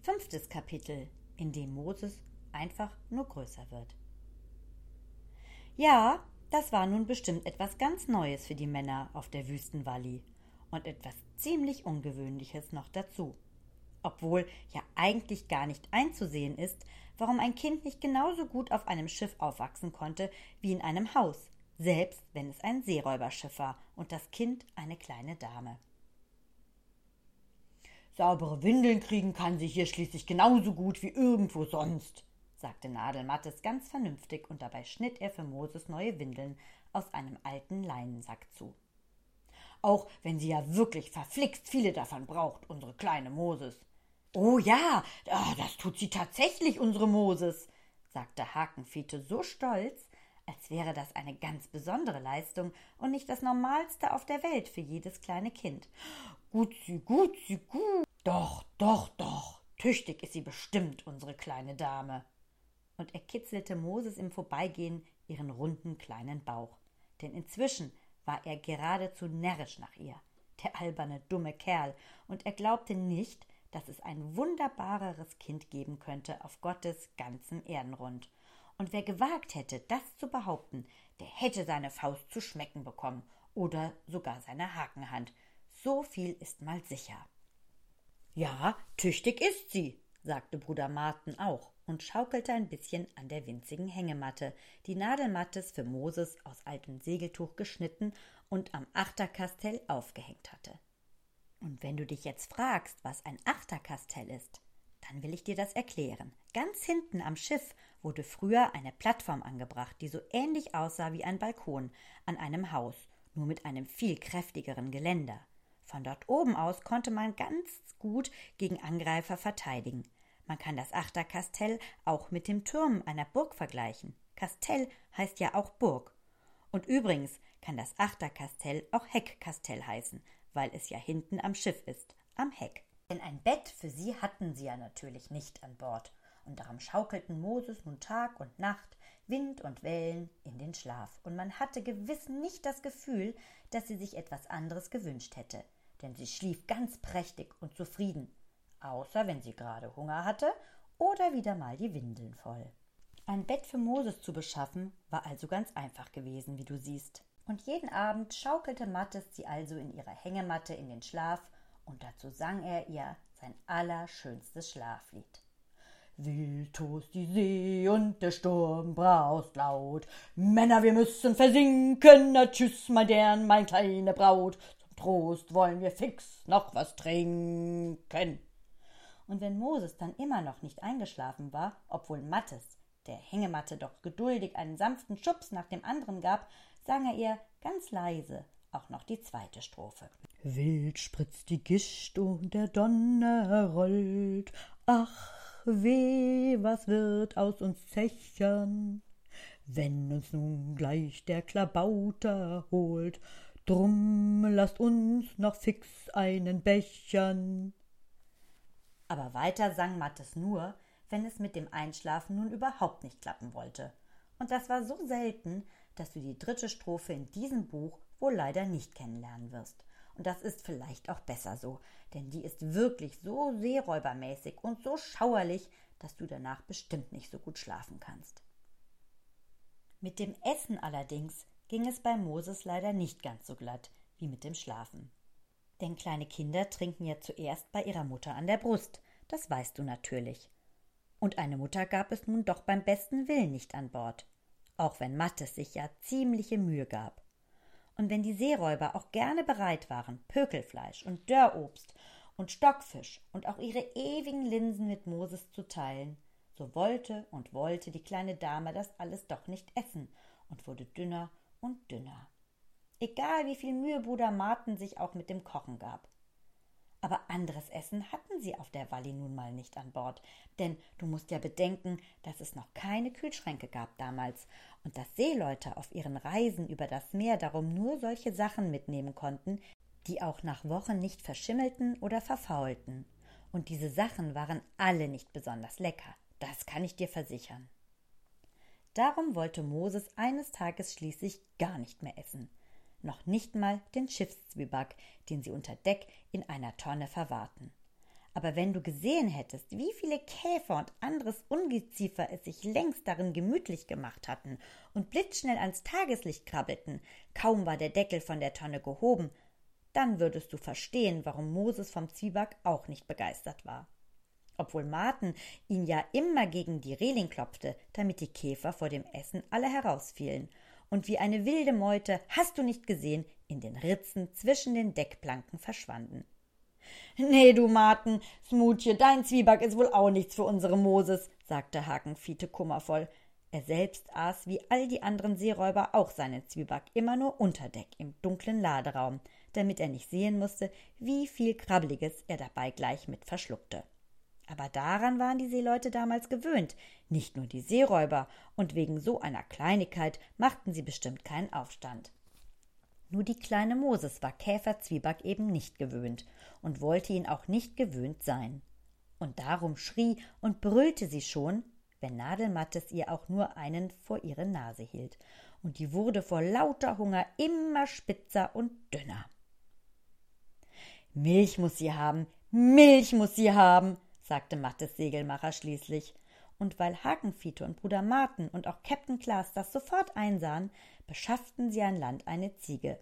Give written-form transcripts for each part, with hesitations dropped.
5. Kapitel, in dem Moses einfach nur größer wird. Ja, das war nun bestimmt etwas ganz Neues für die Männer auf der Wüstenvalley und etwas ziemlich Ungewöhnliches noch dazu. Obwohl ja eigentlich gar nicht einzusehen ist, warum ein Kind nicht genauso gut auf einem Schiff aufwachsen konnte wie in einem Haus, selbst wenn es ein Seeräuberschiff war und das Kind eine kleine Dame. »Saubere Windeln kriegen kann sie hier schließlich genauso gut wie irgendwo sonst«, sagte Nadelmattes ganz vernünftig, und dabei schnitt er für Moses neue Windeln aus einem alten Leinensack zu. »Auch wenn sie ja wirklich verflixt viele davon braucht, unsere kleine Moses.« »Oh ja, das tut sie tatsächlich, unsere Moses«, sagte Hakenfiete so stolz, als wäre das eine ganz besondere Leistung und nicht das Normalste auf der Welt für jedes kleine Kind. »Gut. Doch. Tüchtig ist sie bestimmt, unsere kleine Dame.« Und er kitzelte Moses im Vorbeigehen ihren runden kleinen Bauch. Denn inzwischen war er geradezu närrisch nach ihr, der alberne, dumme Kerl, und er glaubte nicht, dass es ein wunderbareres Kind geben könnte auf Gottes ganzem Erdenrund. Und wer gewagt hätte, das zu behaupten, der hätte seine Faust zu schmecken bekommen oder sogar seine Hakenhand. So viel ist mal sicher. »Ja, tüchtig ist sie«, sagte Bruder Martin auch und schaukelte ein bisschen an der winzigen Hängematte, die Nadelmattes für Moses aus altem Segeltuch geschnitten und am Achterkastell aufgehängt hatte. Und wenn du dich jetzt fragst, was ein Achterkastell ist, dann will ich dir das erklären. Ganz hinten am Schiff wurde früher eine Plattform angebracht, die so ähnlich aussah wie ein Balkon an einem Haus, nur mit einem viel kräftigeren Geländer. Von dort oben aus konnte man ganz gut gegen Angreifer verteidigen. Man kann das Achterkastell auch mit dem Turm einer Burg vergleichen. Kastell heißt ja auch Burg. Und übrigens kann das Achterkastell auch Heckkastell heißen, weil es ja hinten am Schiff ist, am Heck. Denn ein Bett für sie hatten sie ja natürlich nicht an Bord. Und darum schaukelten Moses nun Tag und Nacht, Wind und Wellen in den Schlaf. Und man hatte gewiss nicht das Gefühl, dass sie sich etwas anderes gewünscht hätte. Denn sie schlief ganz prächtig und zufrieden, außer wenn sie gerade Hunger hatte oder wieder mal die Windeln voll. Ein Bett für Moses zu beschaffen, war also ganz einfach gewesen, wie du siehst. Und jeden Abend schaukelte Mattes sie also in ihrer Hängematte in den Schlaf, und dazu sang er ihr sein allerschönstes Schlaflied. Wild tost die See und der Sturm braust laut. Männer, wir müssen versinken, na tschüss, mein Dern, mein kleine Braut. Zum Trost wollen wir fix noch was trinken. Und wenn Moses dann immer noch nicht eingeschlafen war, obwohl Mattes der Hängematte doch geduldig einen sanften Schubs nach dem anderen gab, sang er ihr ganz leise auch noch die 2. Strophe. Wild spritzt die Gischt und der Donner rollt. Ach, weh, was wird aus uns Zechern, wenn uns nun gleich der Klabauter holt. Drum lasst uns noch fix einen bechern. Aber weiter sang Mattes nur, wenn es mit dem Einschlafen nun überhaupt nicht klappen wollte. Und das war so selten, dass du die 3. Strophe in diesem Buch wohl leider nicht kennenlernen wirst. Und das ist vielleicht auch besser so, denn die ist wirklich so seeräubermäßig und so schauerlich, dass du danach bestimmt nicht so gut schlafen kannst. Mit dem Essen allerdings ging es bei Moses leider nicht ganz so glatt wie mit dem Schlafen. Denn kleine Kinder trinken ja zuerst bei ihrer Mutter an der Brust, das weißt du natürlich. Und eine Mutter gab es nun doch beim besten Willen nicht an Bord, auch wenn Mattes sich ja ziemliche Mühe gab. Und wenn die Seeräuber auch gerne bereit waren, Pökelfleisch und Dörrobst und Stockfisch und auch ihre ewigen Linsen mit Moses zu teilen, so wollte die kleine Dame das alles doch nicht essen und wurde dünner und dünner. Egal wie viel Mühe Bruder Martin sich auch mit dem Kochen gab. Aber anderes Essen hatten sie auf der Valley nun mal nicht an Bord, denn du musst ja bedenken, dass es noch keine Kühlschränke gab damals und dass Seeleute auf ihren Reisen über das Meer darum nur solche Sachen mitnehmen konnten, die auch nach Wochen nicht verschimmelten oder verfaulten. Und diese Sachen waren alle nicht besonders lecker, das kann ich dir versichern. Darum wollte Moses eines Tages schließlich gar nicht mehr essen. Noch nicht mal den Schiffszwieback, den sie unter Deck in einer Tonne verwahrten. Aber wenn du gesehen hättest, wie viele Käfer und anderes Ungeziefer es sich längst darin gemütlich gemacht hatten und blitzschnell ans Tageslicht krabbelten, kaum war der Deckel von der Tonne gehoben, dann würdest du verstehen, warum Moses vom Zwieback auch nicht begeistert war. Obwohl Marten ihn ja immer gegen die Reling klopfte, damit die Käfer vor dem Essen alle herausfielen und wie eine wilde Meute, hast du nicht gesehen, in den Ritzen zwischen den Deckplanken verschwanden. »Nee, du Marten, Smutje, dein Zwieback ist wohl auch nichts für unsere Moses«, sagte Hakenfiete kummervoll. Er selbst aß wie all die anderen Seeräuber auch seinen Zwieback immer nur unter Deck im dunklen Laderaum, damit er nicht sehen musste, wie viel Krabbeliges er dabei gleich mit verschluckte. Aber daran waren die Seeleute damals gewöhnt, nicht nur die Seeräuber, und wegen so einer Kleinigkeit machten sie bestimmt keinen Aufstand. Nur die kleine Moses war Käfer-Zwieback eben nicht gewöhnt und wollte ihn auch nicht gewöhnt sein. Und darum schrie und brüllte sie schon, wenn Nadelmattes ihr auch nur einen vor ihre Nase hielt, und die wurde vor lauter Hunger immer spitzer und dünner. »Milch muß sie haben, Milch muß sie haben«, sagte Mattes Segelmacher schließlich. Und weil Hakenfiete und Bruder Marten und auch Käpt'n Klaas das sofort einsahen, beschafften sie an Land eine Ziege.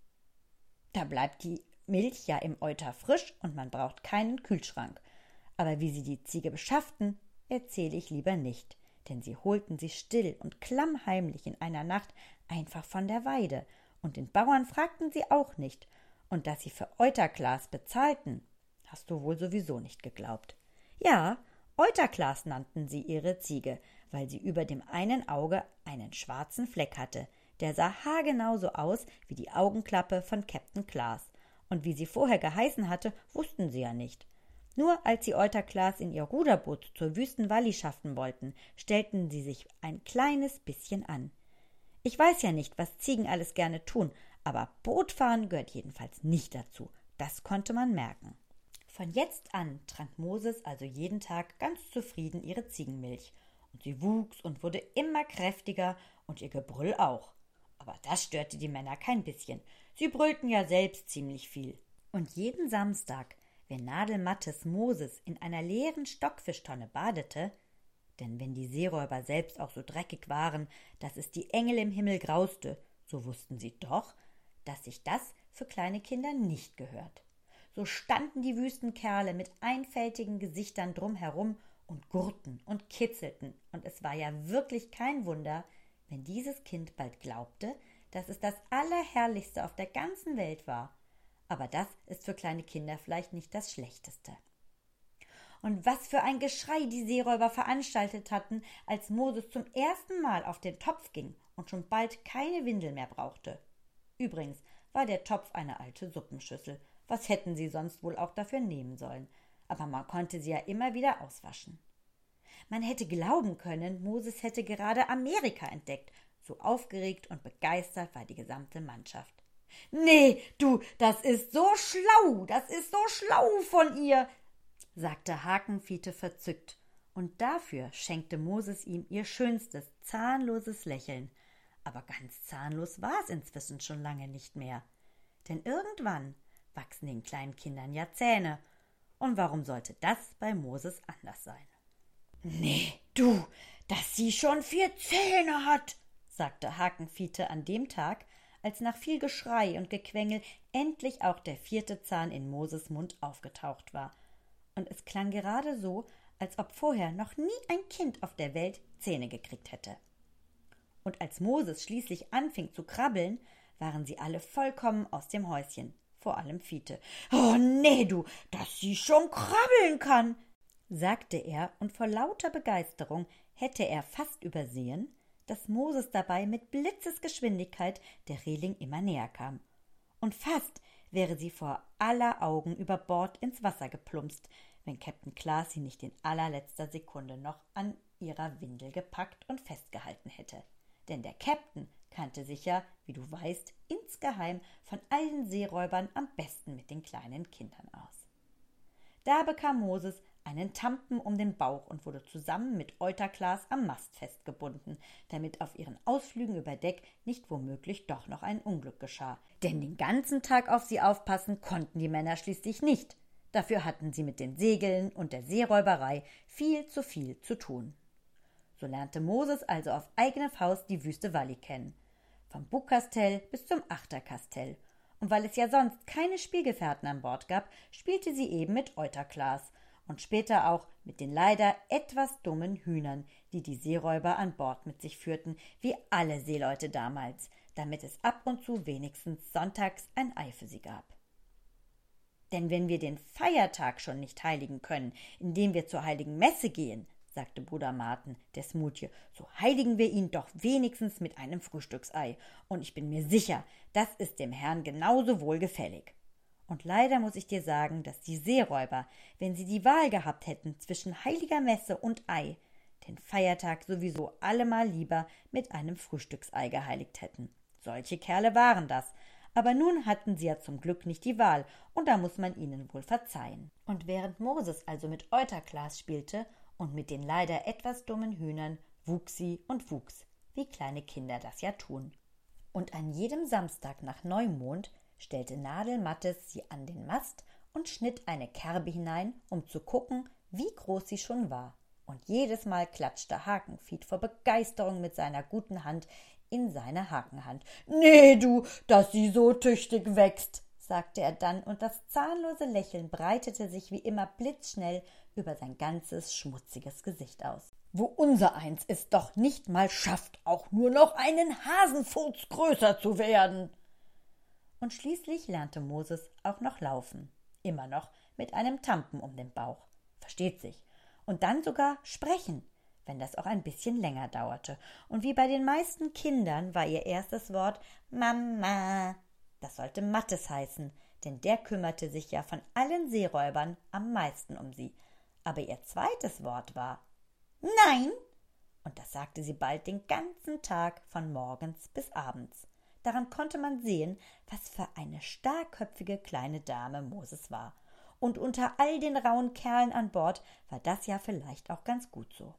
Da bleibt die Milch ja im Euter frisch und man braucht keinen Kühlschrank. Aber wie sie die Ziege beschafften, erzähle ich lieber nicht, denn sie holten sie still und klammheimlich in einer Nacht einfach von der Weide, und den Bauern fragten sie auch nicht, und dass sie für Euterklaas bezahlten, hast du wohl sowieso nicht geglaubt. Ja, Euterklaas nannten sie ihre Ziege, weil sie über dem einen Auge einen schwarzen Fleck hatte. Der sah haargenau so aus wie die Augenklappe von Käpt'n Klaas. Und wie sie vorher geheißen hatte, wussten sie ja nicht. Nur als sie Euterklaas in ihr Ruderboot zur Wüstenwalli schaffen wollten, stellten sie sich ein kleines bisschen an. Ich weiß ja nicht, was Ziegen alles gerne tun, aber Bootfahren gehört jedenfalls nicht dazu. Das konnte man merken. Von jetzt an trank Moses also jeden Tag ganz zufrieden ihre Ziegenmilch, und sie wuchs und wurde immer kräftiger und ihr Gebrüll auch. Aber das störte die Männer kein bisschen. Sie brüllten ja selbst ziemlich viel. Und jeden Samstag, wenn Nadelmattes Moses in einer leeren Stockfischtonne badete, denn wenn die Seeräuber selbst auch so dreckig waren, dass es die Engel im Himmel grauste, so wussten sie doch, dass sich das für kleine Kinder nicht gehört. So standen die Wüstenkerle mit einfältigen Gesichtern drumherum und gurrten und kitzelten, und es war ja wirklich kein Wunder, wenn dieses Kind bald glaubte, dass es das Allerherrlichste auf der ganzen Welt war. Aber das ist für kleine Kinder vielleicht nicht das Schlechteste. Und was für ein Geschrei die Seeräuber veranstaltet hatten, als Moses zum ersten Mal auf den Topf ging und schon bald keine Windel mehr brauchte. Übrigens war der Topf eine alte Suppenschüssel. Was hätten sie sonst wohl auch dafür nehmen sollen? Aber man konnte sie ja immer wieder auswaschen. Man hätte glauben können, Moses hätte gerade Amerika entdeckt. So aufgeregt und begeistert war die gesamte Mannschaft. »Nee, du, das ist so schlau von ihr«, sagte Hakenfiete verzückt. Und dafür schenkte Moses ihm ihr schönstes, zahnloses Lächeln. Aber ganz zahnlos war es inzwischen schon lange nicht mehr. Denn irgendwann wachsen den kleinen Kindern ja Zähne. Und warum sollte das bei Moses anders sein? »Nee, du, dass sie schon 4 Zähne hat«, sagte Hakenfiete an dem Tag, als nach viel Geschrei und Gequengel endlich auch der 4. Zahn in Moses Mund aufgetaucht war. Und es klang gerade so, als ob vorher noch nie ein Kind auf der Welt Zähne gekriegt hätte. Und als Moses schließlich anfing zu krabbeln, waren sie alle vollkommen aus dem Häuschen, vor allem Fiete. »Oh, nee, du, dass sie schon krabbeln kann«, sagte er, und vor lauter Begeisterung hätte er fast übersehen, dass Moses dabei mit Blitzesgeschwindigkeit der Reling immer näher kam. Und fast wäre sie vor aller Augen über Bord ins Wasser geplumpst, wenn Käpt'n Klaas sie nicht in allerletzter Sekunde noch an ihrer Windel gepackt und festgehalten hätte. Denn der Käpt'n kannte sich ja, wie du weißt, insgeheim von allen Seeräubern am besten mit den kleinen Kindern aus. Da bekam Moses einen Tampen um den Bauch und wurde zusammen mit Euterklaas am Mast festgebunden, damit auf ihren Ausflügen über Deck nicht womöglich doch noch ein Unglück geschah. Denn den ganzen Tag auf sie aufpassen konnten die Männer schließlich nicht, Dafür hatten sie mit den Segeln und der Seeräuberei viel zu tun. So lernte Moses also auf eigene Faust die Wüste Walli kennen, vom Bugkastell bis zum Achterkastell. Und weil es ja sonst keine Spielgefährten an Bord gab, spielte sie eben mit Euterklas und später auch mit den leider etwas dummen Hühnern, die die Seeräuber an Bord mit sich führten, wie alle Seeleute damals, damit es ab und zu wenigstens sonntags ein Ei für sie gab. Denn wenn wir den Feiertag schon nicht heiligen können, indem wir zur heiligen Messe gehen, sagte Bruder Martin, der Smutje, so heiligen wir ihn doch wenigstens mit einem Frühstücksei. Und ich bin mir sicher, das ist dem Herrn genauso wohlgefällig. Und leider muss ich dir sagen, dass die Seeräuber, wenn sie die Wahl gehabt hätten zwischen heiliger Messe und Ei, den Feiertag sowieso allemal lieber mit einem Frühstücksei geheiligt hätten. Solche Kerle waren das. Aber nun hatten sie ja zum Glück nicht die Wahl, und da muss man ihnen wohl verzeihen. Und während Moses also mit Euterklas spielte und mit den leider etwas dummen Hühnern, wuchs sie und wuchs, wie kleine Kinder das ja tun. Und an jedem Samstag nach Neumond stellte Nadel Mattes sie an den Mast und schnitt eine Kerbe hinein, um zu gucken, wie groß sie schon war. Und jedes Mal klatschte Hakenfied vor Begeisterung mit seiner guten Hand in seine Hakenhand. »Nee, du, dass sie so tüchtig wächst«, sagte er dann, und das zahnlose Lächeln breitete sich wie immer blitzschnell über sein ganzes schmutziges Gesicht aus. »Wo unsereins es doch nicht mal schafft, auch nur noch einen Hasenfurz größer zu werden.« Und schließlich lernte Moses auch noch laufen, immer noch mit einem Tampen um den Bauch, versteht sich, und dann sogar sprechen, wenn das auch ein bisschen länger dauerte. Und wie bei den meisten Kindern war ihr erstes Wort Mama. Das sollte Mattes heißen, denn der kümmerte sich ja von allen Seeräubern am meisten um sie. Aber ihr zweites Wort war Nein, und das sagte sie bald den ganzen Tag von morgens bis abends. Daran konnte man sehen, was für eine starrköpfige kleine Dame Moses war. Und unter all den rauen Kerlen an Bord war das ja vielleicht auch ganz gut so.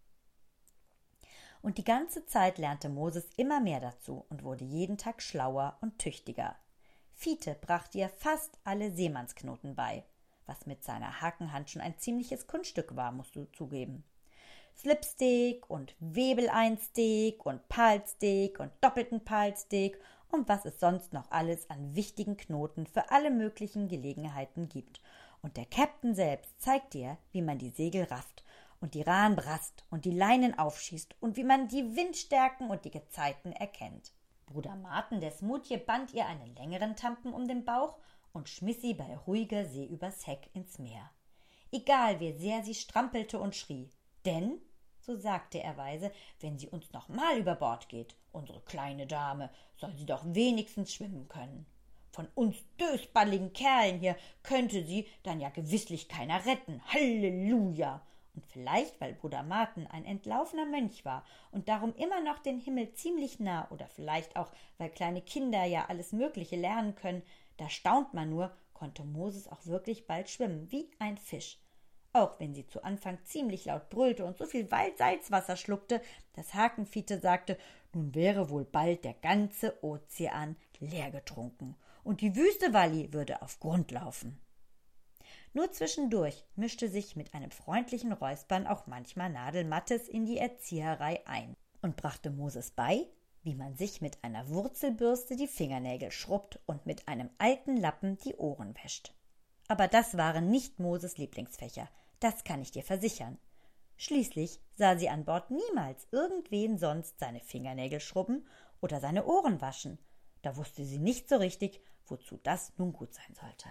Und die ganze Zeit lernte Moses immer mehr dazu und wurde jeden Tag schlauer und tüchtiger. Fiete brachte ihr fast alle Seemannsknoten bei, was mit seiner Hakenhand schon ein ziemliches Kunststück war, musst du zugeben. Slipstick und Webeleinstick und Palstick und doppelten Palstick und was es sonst noch alles an wichtigen Knoten für alle möglichen Gelegenheiten gibt. Und der Käpt'n selbst zeigt dir, wie man die Segel rafft und die Rahen brast und die Leinen aufschießt und wie man die Windstärken und die Gezeiten erkennt. Bruder Martin, der Smutje, band ihr einen längeren Tampen um den Bauch und schmiss sie bei ruhiger See übers Heck ins Meer. Egal, wie sehr sie strampelte und schrie, denn, so sagte er weise, wenn sie uns noch mal über Bord geht, unsere kleine Dame, soll sie doch wenigstens schwimmen können. Von uns dösballigen Kerlen hier könnte sie dann ja gewisslich keiner retten. Halleluja! Und vielleicht, weil Bruder Martin ein entlaufener Mönch war und darum immer noch den Himmel ziemlich nah, oder vielleicht auch, weil kleine Kinder ja alles Mögliche lernen können, da staunt man nur, konnte Moses auch wirklich bald schwimmen, wie ein Fisch. Auch wenn sie zu Anfang ziemlich laut brüllte und so viel Salzwasser schluckte, dass Hakenfiete sagte, nun wäre wohl bald der ganze Ozean leer getrunken und die Wüste Walli würde auf Grund laufen. Nur zwischendurch mischte sich mit einem freundlichen Räuspern auch manchmal Nadel Mattes in die Erzieherei ein und brachte Moses bei, wie man sich mit einer Wurzelbürste die Fingernägel schrubbt und mit einem alten Lappen die Ohren wäscht. Aber das waren nicht Moses Lieblingsfächer, das kann ich dir versichern. Schließlich sah sie an Bord niemals irgendwen sonst seine Fingernägel schrubben oder seine Ohren waschen. Da wusste sie nicht so richtig, wozu das nun gut sein sollte.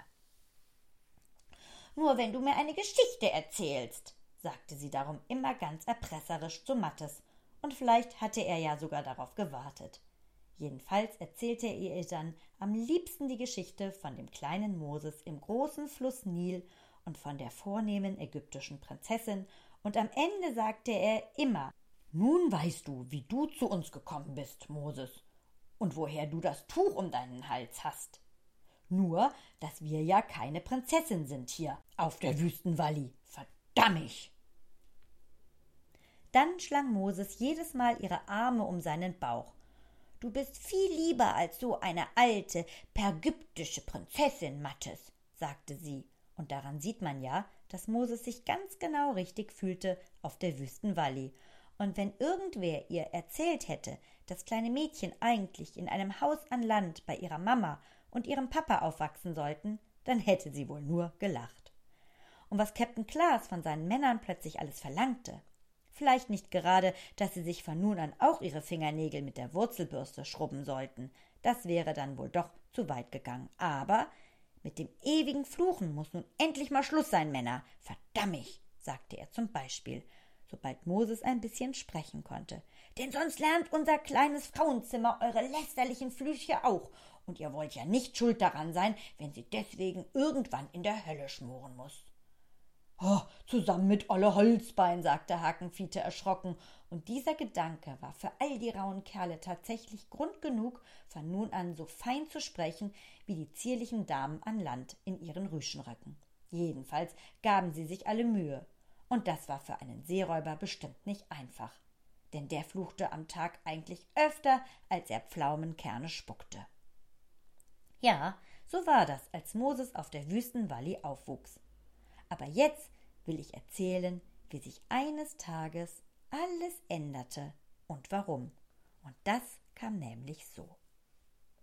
»Nur wenn du mir eine Geschichte erzählst«, sagte sie darum immer ganz erpresserisch zu Mattes, und vielleicht hatte er ja sogar darauf gewartet. Jedenfalls erzählte er ihr dann am liebsten die Geschichte von dem kleinen Moses im großen Fluss Nil und von der vornehmen ägyptischen Prinzessin, und am Ende sagte er immer, »Nun weißt du, wie du zu uns gekommen bist, Moses, und woher du das Tuch um deinen Hals hast. Nur, dass wir ja keine Prinzessin sind hier auf der Wüstenwalli. Verdammt!« Dann schlang Moses jedes Mal ihre Arme um seinen Bauch. »Du bist viel lieber als so eine alte, pergyptische Prinzessin, Mattes«, sagte sie, Und daran sieht man ja, dass Moses sich ganz genau richtig fühlte auf der Wüstenvalley. Und wenn irgendwer ihr erzählt hätte, das kleine Mädchen eigentlich in einem Haus an Land bei ihrer Mama und ihrem Papa aufwachsen sollten, dann hätte sie wohl nur gelacht. Und was Captain Klaas von seinen Männern plötzlich alles verlangte, vielleicht nicht gerade, dass sie sich von nun an auch ihre Fingernägel mit der Wurzelbürste schrubben sollten, das wäre dann wohl doch zu weit gegangen, aber mit dem ewigen Fluchen muss nun endlich mal Schluss sein, Männer. Verdammt, sagte er zum Beispiel, sobald Moses ein bisschen sprechen konnte. Denn sonst lernt unser kleines Frauenzimmer eure lästerlichen Flüche auch. Und ihr wollt ja nicht schuld daran sein, wenn sie deswegen irgendwann in der Hölle schmoren muss. Oh, zusammen mit Olle Holzbein, sagte Hakenfiete erschrocken, und dieser Gedanke war für all die rauen Kerle tatsächlich Grund genug, von nun an so fein zu sprechen wie die zierlichen Damen an Land in ihren Rüschenröcken. Jedenfalls gaben sie sich alle Mühe, und das war für einen Seeräuber bestimmt nicht einfach, denn der fluchte am Tag eigentlich öfter, als er Pflaumenkerne spuckte. Ja, so war das, als Moses auf der Wüstenvalley aufwuchs. Aber jetzt will ich erzählen, wie sich eines Tages alles änderte und warum. Und das kam nämlich so.